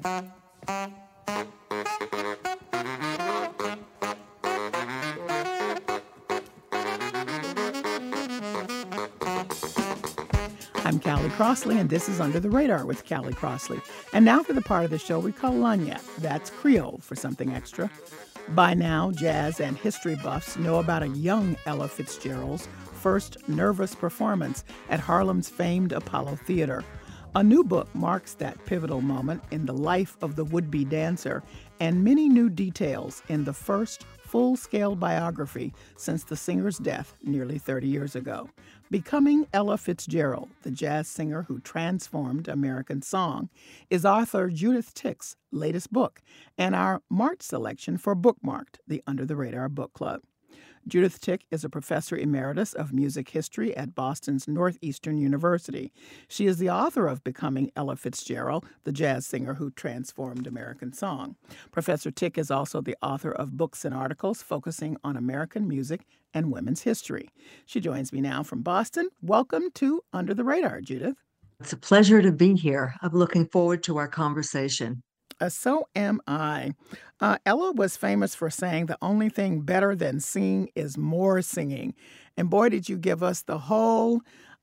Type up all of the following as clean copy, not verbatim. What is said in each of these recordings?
I'm Callie Crossley, and this is Under the Radar with Callie Crossley. And now for the part of the show we call Lagniappe. That's Creole for something extra. By now, jazz and history buffs know about a young Ella Fitzgerald's first nervous performance at Harlem's famed Apollo Theater. A new book marks that pivotal moment in the life of the would-be dancer, and many new details in the first full-scale biography since the singer's death nearly 30 years ago. Becoming Ella Fitzgerald, the jazz singer who transformed American song, is author Judith Tick's latest book and our March selection for Bookmarked, the Under the Radar Book Club. Judith Tick is a professor emeritus of music history at Boston's Northeastern University. She is the author of Becoming Ella Fitzgerald, the jazz singer who transformed American song. Professor Tick is also the author of books and articles focusing on American music and women's history. She joins me now from Boston. Welcome to Under the Radar, Judith. It's a pleasure to be here. I'm looking forward to our conversation. So am I. Ella was famous for saying the only thing better than singing is more singing. And boy, did you give us the whole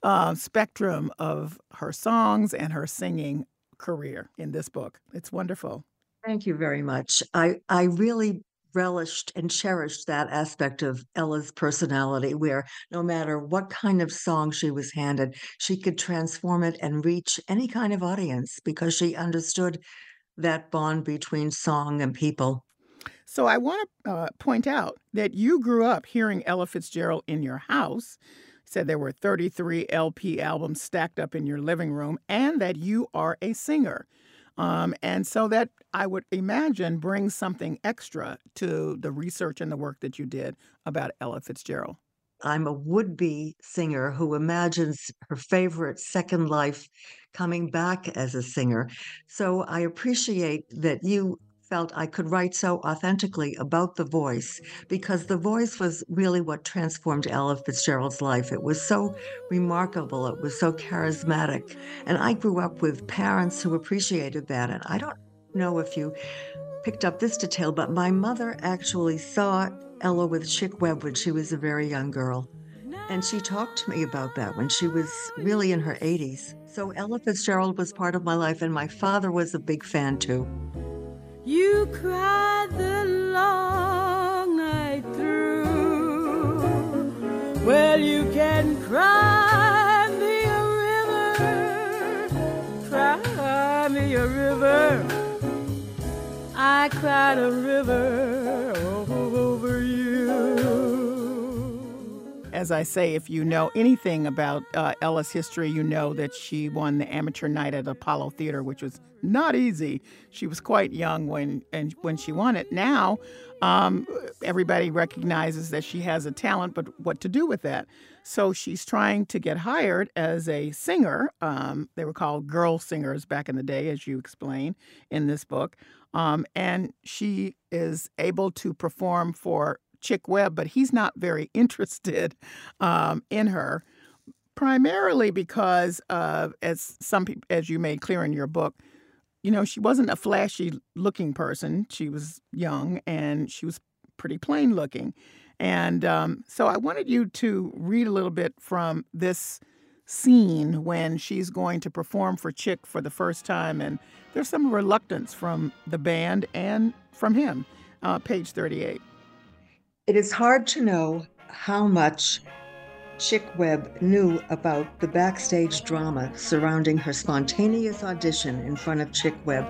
spectrum of her songs and her singing career in this book. It's wonderful. Thank you very much. I really relished and cherished that aspect of Ella's personality, where no matter what kind of song she was handed, she could transform it and reach any kind of audience because she understood that bond between song and people. So I want to point out that you grew up hearing Ella Fitzgerald in your house. Said there were 33 LP albums stacked up in your living room, and that you are a singer. And so that, I would imagine, brings something extra to the research and the work that you did about Ella Fitzgerald. I'm a would-be singer who imagines her favorite second life coming back as a singer. So I appreciate that you felt I could write so authentically about the voice, because the voice was really what transformed Ella Fitzgerald's life. It was so remarkable. It was so charismatic. And I grew up with parents who appreciated that. And I don't know if you picked up this detail, but my mother actually saw Ella with Chick Webb when she was a very young girl. And she talked to me about that when she was really in her 80s. So Ella Fitzgerald was part of my life, and my father was a big fan too. You cried the long night through. Well, you can cry me a river, cry me a river. I cried a river over you. As I say, if you know anything about Ella's history, you know that she won the amateur night at Apollo Theater, which was not easy. She was quite young when she won it. Now, everybody recognizes that she has a talent, but what to do with that? So she's trying to get hired as a singer. They were called girl singers back in the day, as you explain in this book. And she is able to perform for Chick Webb, but he's not very interested in her, primarily because, as you made clear in your book, you know, she wasn't a flashy-looking person. She was young, and she was pretty plain-looking. And so I wanted you to read a little bit from this scene when she's going to perform for Chick for the first time, and there's some reluctance from the band and from him. Page 38. It is hard to know how much Chick Webb knew about the backstage drama surrounding her spontaneous audition in front of Chick Webb.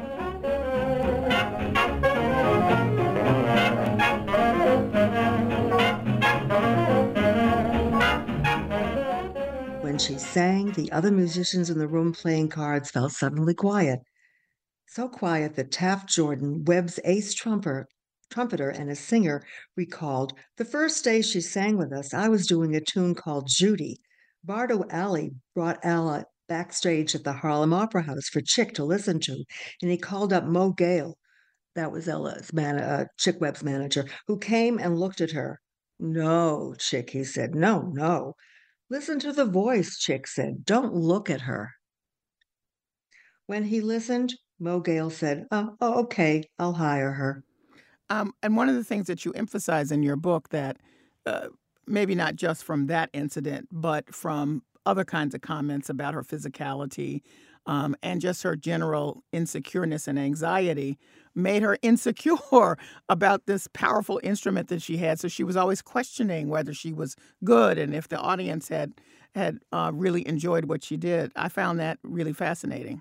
When she sang, the other musicians in the room playing cards felt suddenly quiet. So quiet that Taft Jordan, Webb's ace trumpeter and a singer, recalled, "The first day she sang with us, I was doing a tune called Judy. Bardo Ali brought Ella backstage at the Harlem Opera House for Chick to listen to, and he called up Mo Gale," that was Chick Webb's manager, "who came and looked at her. 'No, Chick,' he said, 'no, no. Listen to the voice,' Chick said. 'Don't look at her.' When he listened, Mo Gale said, oh, okay, I'll hire her. And one of the things that you emphasize in your book that uh, maybe not just from that incident, but from other kinds of comments about her physicality and just her general insecureness and anxiety made her insecure about this powerful instrument that she had. So she was always questioning whether she was good and if the audience had really enjoyed what she did. I found that really fascinating.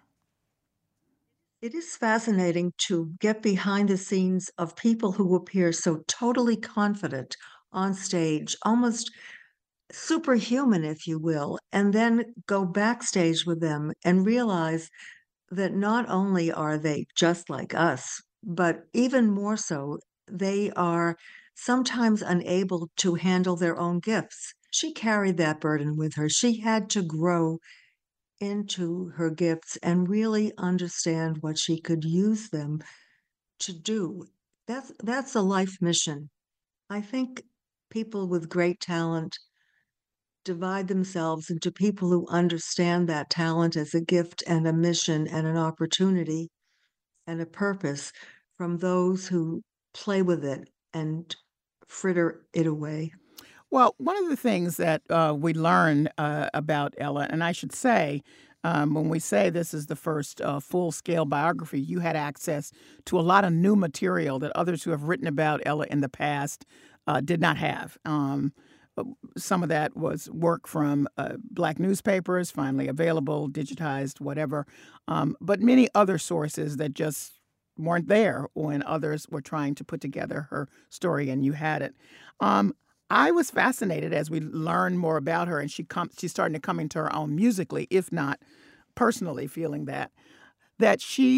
It is fascinating to get behind the scenes of people who appear so totally confident on stage, almost superhuman, if you will, and then go backstage with them and realize that not only are they just like us, but even more so, they are sometimes unable to handle their own gifts. She carried that burden with her. She had to grow into her gifts and really understand what she could use them to do. That's a life mission. I think people with great talent divide themselves into people who understand that talent as a gift and a mission and an opportunity and a purpose from those who play with it and fritter it away. Well, one of the things that we learn about Ella, and I should say, when we say this is the first full scale biography, you had access to a lot of new material that others who have written about Ella in the past did not have. Some of that was work from black newspapers, finally available, digitized, whatever, but many other sources that just weren't there when others were trying to put together her story, and you had it. Um, I was fascinated as we learned more about her, and she's starting to come into her own musically, if not personally, feeling that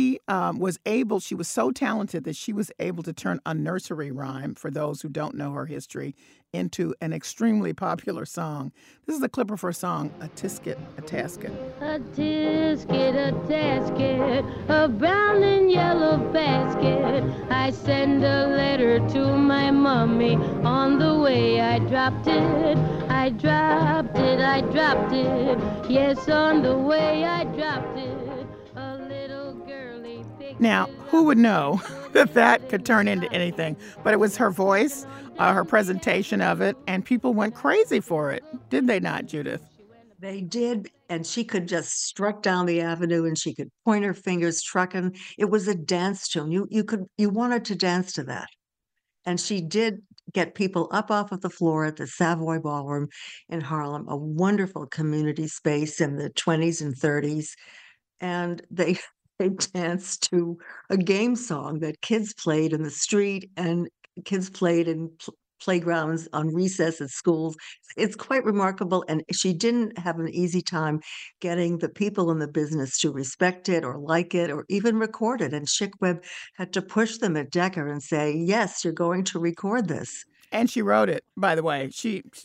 she was so talented that she was able to turn a nursery rhyme, for those who don't know her history, into an extremely popular song. This is a clip of her song, A Tisket, a Tasket. A tisket, a tasket, a brown and yellow basket. I send a letter to my mummy. On the way I dropped it. I dropped it, I dropped it. Yes, on the way I dropped it. A little girlie picked Now, it who up. would know that that could turn into anything? But it was her voice, her presentation of it, and people went crazy for it. Did they not, Judith? They did, and she could just strut down the avenue and she could point her fingers trucking. It was a dance tune. You wanted to dance to that. And she did get people up off of the floor at the Savoy Ballroom in Harlem, a wonderful community space in the 20s and 30s. And they they danced to a game song that kids played in the street and kids played in playgrounds on recess at schools. It's quite remarkable. And she didn't have an easy time getting the people in the business to respect it or like it or even record it. And Chick Webb had to push them at Decca and say, yes, you're going to record this. And she wrote it, by the way.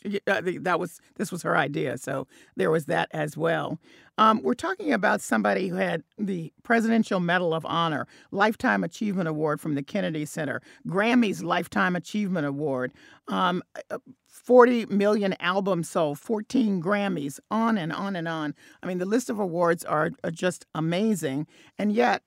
This was her idea, so there was that as well. We're talking about somebody who had the Presidential Medal of Honor, Lifetime Achievement Award from the Kennedy Center, Grammy's Lifetime Achievement Award, 40 million albums sold, 14 Grammys, on and on and on. I mean, the list of awards are just amazing. And yet,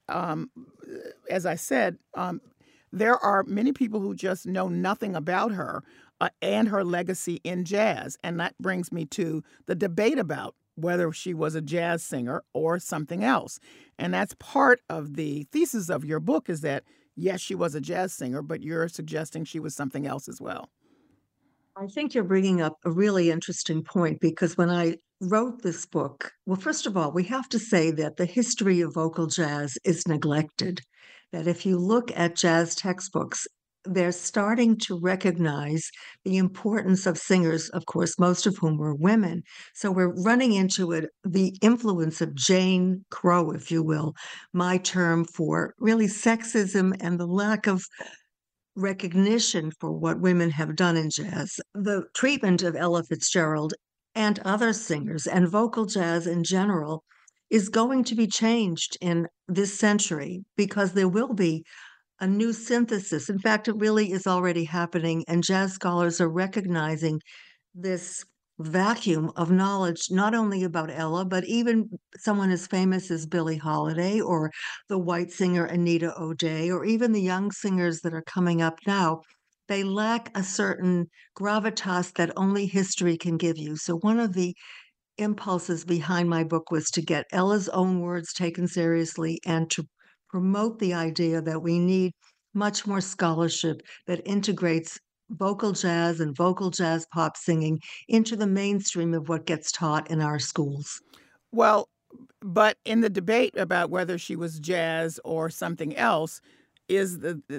as I said, there are many people who just know nothing about her and her legacy in jazz. And that brings me to the debate about whether she was a jazz singer or something else. And that's part of the thesis of your book, is that, yes, she was a jazz singer, but you're suggesting she was something else as well. I think you're bringing up a really interesting point because when I wrote this book, well, first of all, we have to say that the history of vocal jazz is neglected. That if you look at jazz textbooks, they're starting to recognize the importance of singers, of course, most of whom were women. So we're running into it, the influence of Jane Crow, if you will, my term for really sexism and the lack of recognition for what women have done in jazz. The treatment of Ella Fitzgerald and other singers and vocal jazz in general is going to be changed in this century because there will be a new synthesis. In fact, it really is already happening, and jazz scholars are recognizing this vacuum of knowledge, not only about Ella, but even someone as famous as Billie Holiday or the white singer Anita O'Day, or even the young singers that are coming up now. They lack a certain gravitas that only history can give you. So, one of the impulses behind my book was to get Ella's own words taken seriously and to promote the idea that we need much more scholarship that integrates vocal jazz and vocal jazz pop singing into the mainstream of what gets taught in our schools. Well, but in the debate about whether she was jazz or something else is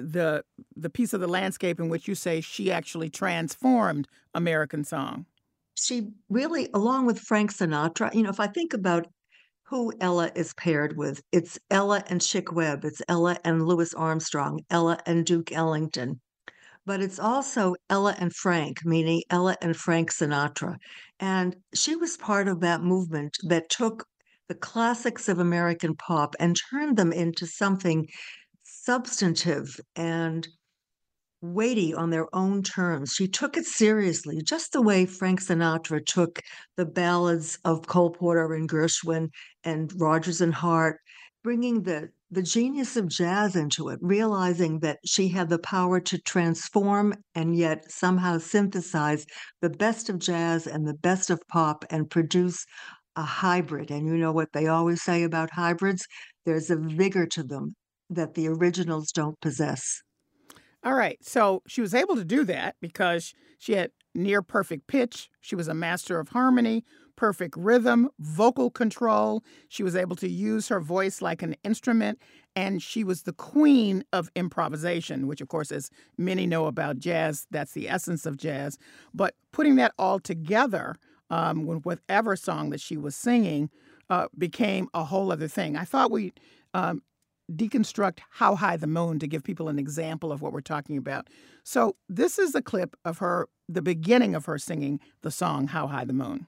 the piece of the landscape in which you say she actually transformed American song. She really, along with Frank Sinatra, if I think about who Ella is paired with, it's Ella and Chick Webb, it's Ella and Louis Armstrong, Ella and Duke Ellington. But it's also Ella and Frank, meaning Ella and Frank Sinatra. And she was part of that movement that took the classics of American pop and turned them into something substantive and weighty on their own terms. She took it seriously, just the way Frank Sinatra took the ballads of Cole Porter and Gershwin and Rodgers and Hart, bringing the genius of jazz into it, realizing that she had the power to transform and yet somehow synthesize the best of jazz and the best of pop and produce a hybrid. And you know what they always say about hybrids? There's a vigor to them that the originals don't possess. All right. So she was able to do that because she had near perfect pitch. She was a master of harmony, perfect rhythm, vocal control. She was able to use her voice like an instrument. And she was the queen of improvisation, which, of course, as many know about jazz, that's the essence of jazz. But putting that all together with whatever song that she was singing became a whole other thing. I thought we deconstruct How High the Moon to give people an example of what we're talking about. So this is a clip of her, the beginning of her singing the song How High the Moon.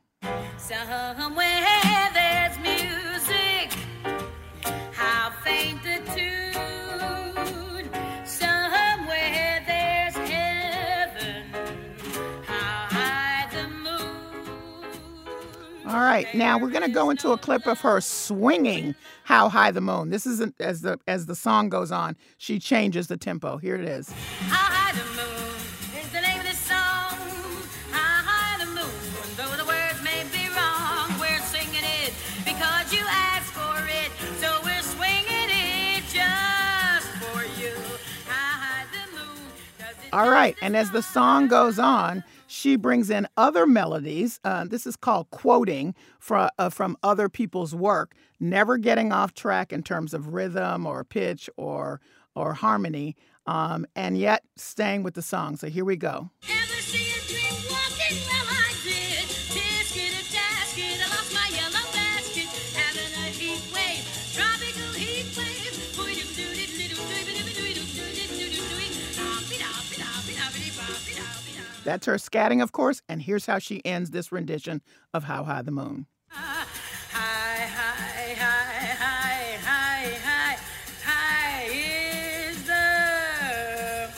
Somewhere there's music, how faint the tune. Somewhere there's heaven, how high the moon. All right, now we're going to go into a clip of her swinging How High the Moon. This isn't as the song goes on, she changes the tempo. Here it is. How high the moon is the name of this song. How high the moon, though the words may be wrong, we're singing it because you asked for it, so we're swinging it just for you. How high the moon does it. All right, and as the song goes on, she brings in other melodies. This is called quoting from other people's work, never getting off track in terms of rhythm or pitch or harmony, and yet staying with the song. So here we go. Ever see a dream walking? Well, I did. Tisket a tasket, I lost my yellow basket. Having a heat wave, tropical heat wave. That's her scatting, of course, and here's how she ends this rendition of How High the Moon. High, high, high, high, high, high, high is the...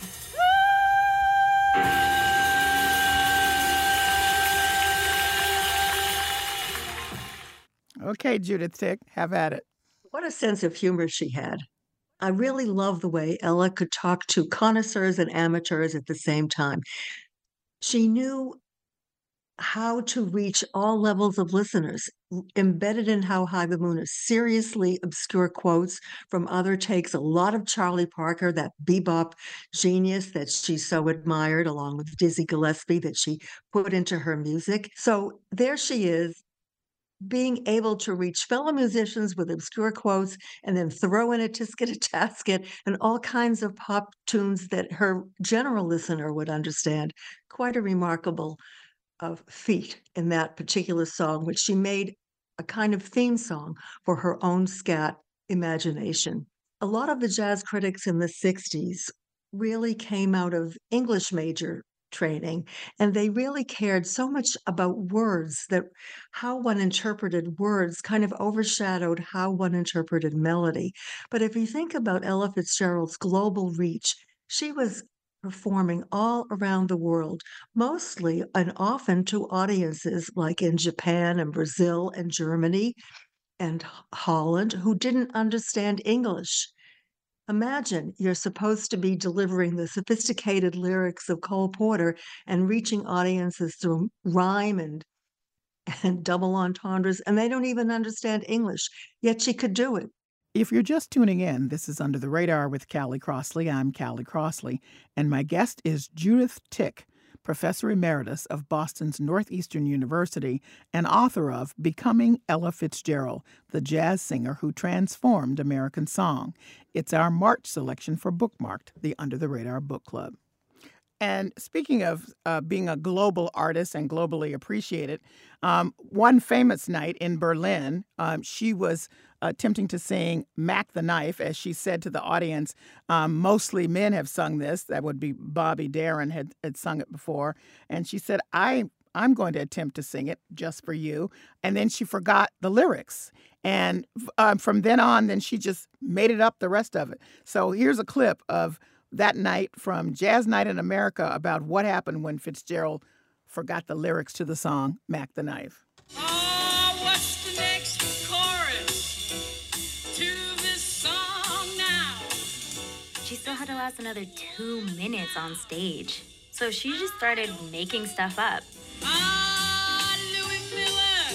Okay, Judith Tick, have at it. What a sense of humor she had. I really love the way Ella could talk to connoisseurs and amateurs at the same time. She knew how to reach all levels of listeners. Embedded in How High the Moon is seriously obscure quotes from other takes, a lot of Charlie Parker, that bebop genius that she so admired, along with Dizzy Gillespie, that she put into her music. So there she is, being able to reach fellow musicians with obscure quotes and then throw in a tisket a tasket and all kinds of pop tunes that her general listener would understand. Quite a remarkable feat in that particular song, which she made a kind of theme song for her own scat imagination. A lot of the jazz critics in the 60s really came out of English major training, and they really cared so much about words that how one interpreted words kind of overshadowed how one interpreted melody. But if you think about Ella Fitzgerald's global reach, she was performing all around the world, mostly and often to audiences like in Japan and Brazil and Germany and Holland who didn't understand English. Imagine you're supposed to be delivering the sophisticated lyrics of Cole Porter and reaching audiences through rhyme and double entendres, and they don't even understand English, yet she could do it. If you're just tuning in, this is Under the Radar with Callie Crossley. I'm Callie Crossley, and my guest is Judith Tick, Professor Emeritus of Boston's Northeastern University and author of Becoming Ella Fitzgerald, the jazz singer who transformed American song. It's our March selection for Bookmarked, the Under the Radar Book Club. And speaking of being a global artist and globally appreciated, one famous night in Berlin, she was attempting to sing Mac the Knife, as she said to the audience. Mostly men have sung this. That would be Bobby Darin had sung it before. And she said, I'm going to attempt to sing it just for you. And then she forgot the lyrics. And from then on, then she just made it up the rest of it. So here's a clip of that night from Jazz Night in America about what happened when Fitzgerald forgot the lyrics to the song Mac the Knife. Oh, what's the next chorus to this song now? She still had to last another 2 minutes on stage, so she just started making stuff up. Ah, Louis Miller.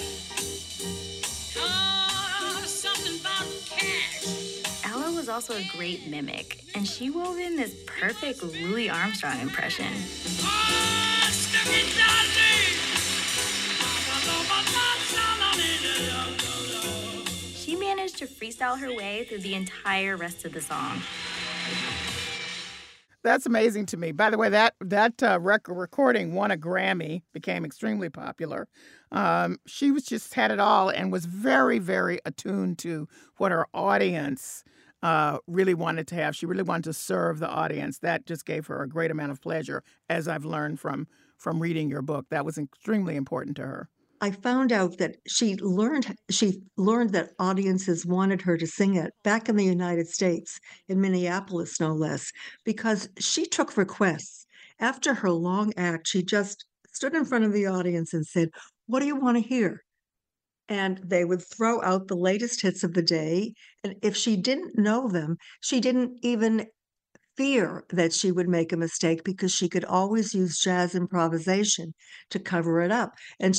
Oh, something about cash. Ella was also a great mimic, and she wove in this perfect Louis Armstrong impression. Oh, Snooky Dodgy. She managed to freestyle her way through the entire rest of the song. That's amazing to me. By the way, that recording won a Grammy, became extremely popular. She was just had it all and was very, very attuned to what her audience really wanted to have. She really wanted to serve the audience. That just gave her a great amount of pleasure, as I've learned from reading your book. That was extremely important to her. I found out that she learned that audiences wanted her to sing it back in the United States, in Minneapolis, no less, because she took requests. After her long act, she just stood in front of the audience and said, "What do you want to hear?" And they would throw out the latest hits of the day. And if she didn't know them, she didn't even fear that she would make a mistake because she could always use jazz improvisation to cover it up. And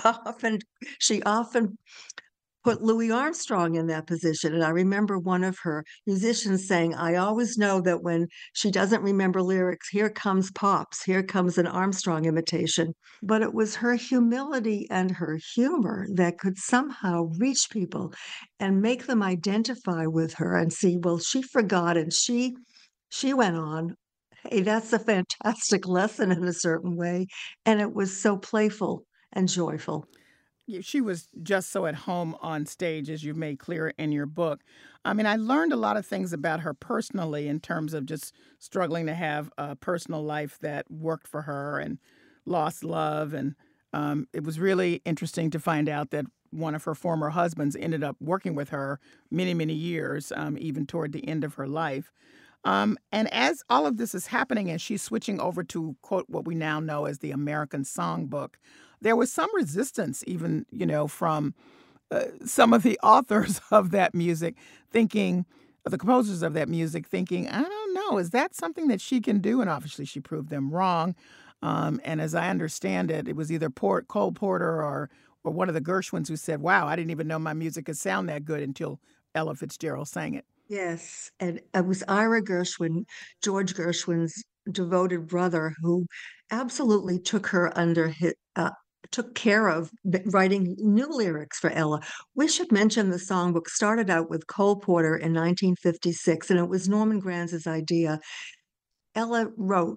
she often put Louis Armstrong in that position. And I remember one of her musicians saying, "I always know that when she doesn't remember lyrics, here comes Pops, here comes an Armstrong imitation." But it was her humility and her humor that could somehow reach people and make them identify with her and see, well, she forgot and she went on. Hey, that's a fantastic lesson in a certain way. And it was so playful and joyful. She was just so at home on stage, as you've made clear in your book. I mean, I learned a lot of things about her personally in terms of just struggling to have a personal life that worked for her and lost love. And it was really interesting to find out that one of her former husbands ended up working with her many, many years, even toward the end of her life. And as all of this is happening and she's switching over to, quote, what we now know as the American Songbook, there was some resistance even, from some of the authors of that music thinking, the composers of that music thinking, I don't know, is that something that she can do? And obviously she proved them wrong. And as I understand it, it was either Cole Porter or one of the Gershwins who said, wow, I didn't even know my music could sound that good until Ella Fitzgerald sang it. Yes, and it was Ira Gershwin, George Gershwin's devoted brother, who absolutely took her under his, took care of writing new lyrics for Ella. We should mention the songbook started out with Cole Porter in 1956, and it was Norman Granz's idea. Ella wrote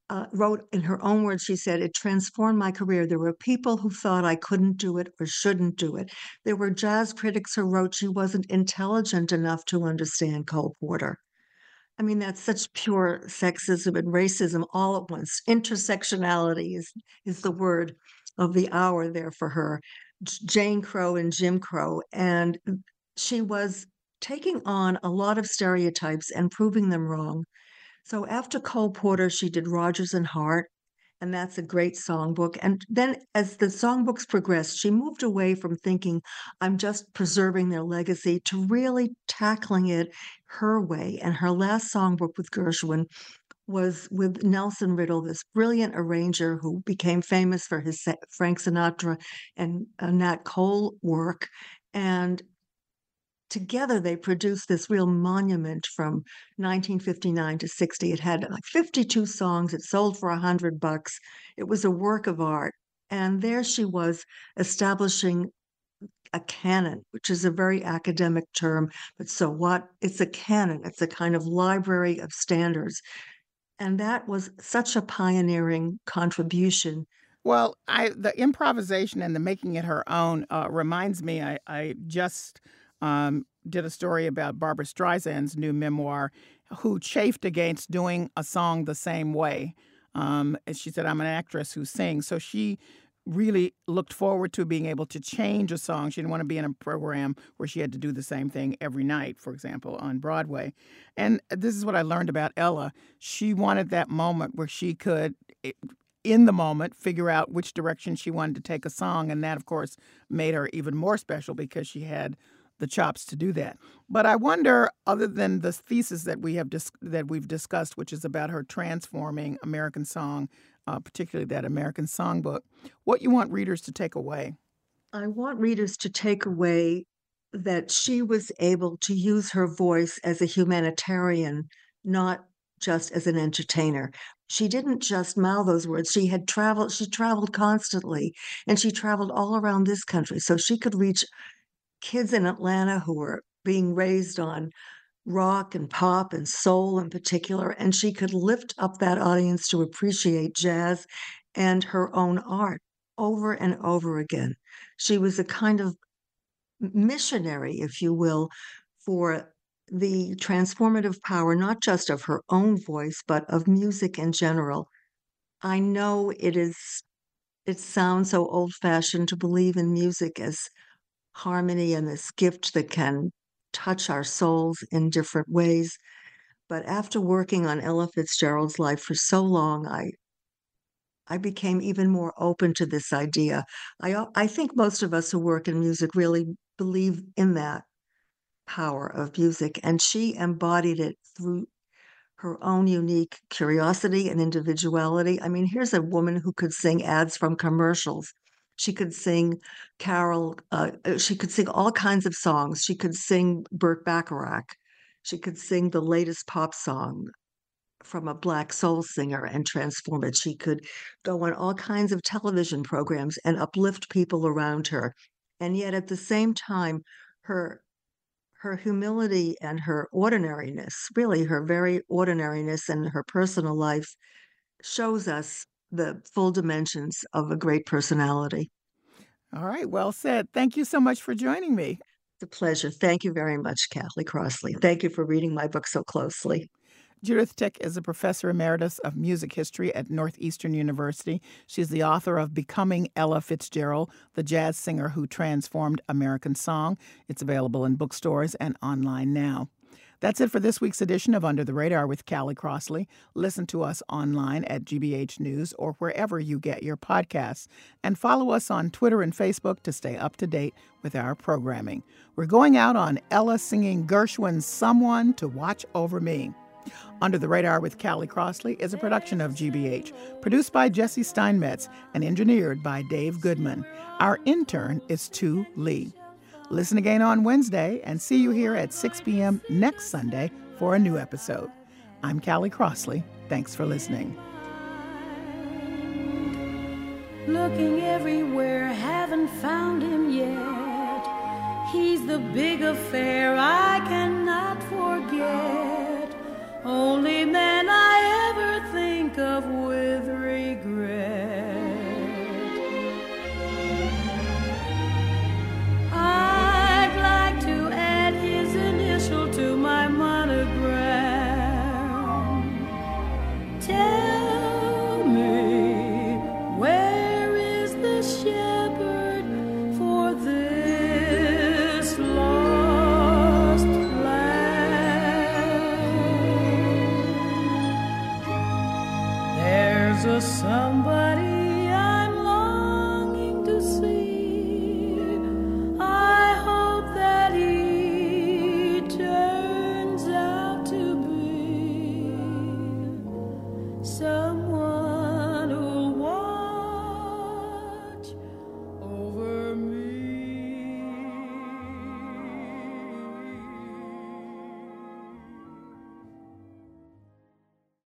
in her own words, she said, "It transformed my career. There were people who thought I couldn't do it or shouldn't do it. There were jazz critics who wrote she wasn't intelligent enough to understand Cole Porter." I mean, that's such pure sexism and racism all at once. Intersectionality is the word of the hour there for her. Jane Crow and Jim Crow. And she was taking on a lot of stereotypes and proving them wrong. So after Cole Porter, she did Rodgers and Hart, and that's a great songbook. And then as the songbooks progressed, she moved away from thinking, I'm just preserving their legacy, to really tackling it her way. And her last songbook with Gershwin was with Nelson Riddle, this brilliant arranger who became famous for his Frank Sinatra and Nat Cole work. And together they produced this real monument from 1959 to 60. It had like 52 songs. It sold for $100. It was a work of art. And there she was establishing a canon, which is a very academic term, but so what? It's a canon. It's a kind of library of standards. And that was such a pioneering contribution. Well, the improvisation and the making it her own reminds me. I just did a story about Barbara Streisand's new memoir, who chafed against doing a song the same way. And she said, "I'm an actress who sings," so she really looked forward to being able to change a song. She didn't want to be in a program where she had to do the same thing every night, for example, on Broadway. And this is what I learned about Ella. She wanted that moment where she could, in the moment, figure out which direction she wanted to take a song. And that, of course, made her even more special because she had the chops to do that. But I wonder, other than the thesis that we've discussed, which is about her transforming American song, particularly that American Songbook, what you want readers to take away. I want readers to take away that she was able to use her voice as a humanitarian, not just as an entertainer. She didn't just mouth those words. She traveled constantly, and she traveled all around this country. So she could reach kids in Atlanta who were being raised on rock and pop and soul in particular, and she could lift up that audience to appreciate jazz and her own art over and over again. She was a kind of missionary, if you will, for the transformative power, not just of her own voice, but of music in general. I know it sounds so old-fashioned to believe in music as harmony and this gift that can touch our souls in different ways. But after working on Ella Fitzgerald's life for so long, I became even more open to this idea. I think most of us who work in music really believe in that power of music, and she embodied it through her own unique curiosity and individuality. I mean, here's a woman who could sing ads from commercials. She could sing she could sing all kinds of songs. She could sing Burt Bacharach. She could sing the latest pop song from a Black soul singer and transform it. She could go on all kinds of television programs and uplift people around her. And yet at the same time, her humility and her ordinariness, really her very ordinariness and her personal life, shows us the full dimensions of a great personality. All right, well said. Thank you so much for joining me. It's a pleasure. Thank you very much, Callie Crossley. Thank you for reading my book so closely. Judith Tick is a professor emeritus of music history at Northeastern University. She's the author of Becoming Ella Fitzgerald, the jazz singer who transformed American song. It's available in bookstores and online now. That's it for this week's edition of Under the Radar with Callie Crossley. Listen to us online at GBH News or wherever you get your podcasts. And follow us on Twitter and Facebook to stay up to date with our programming. We're going out on Ella singing Gershwin's Someone to Watch Over Me. Under the Radar with Callie Crossley is a production of GBH, produced by Jesse Steinmetz and engineered by Dave Goodman. Our intern is Tu Lee. Listen again on Wednesday and see you here at 6 p.m. next Sunday for a new episode. I'm Callie Crossley. Thanks for listening. Looking everywhere, haven't found him yet. He's the big affair I cannot forget. Only man I ever think of with regret. I'd like to add his initial to my monogram. Tell me, where is the shepherd for this lost land? somebody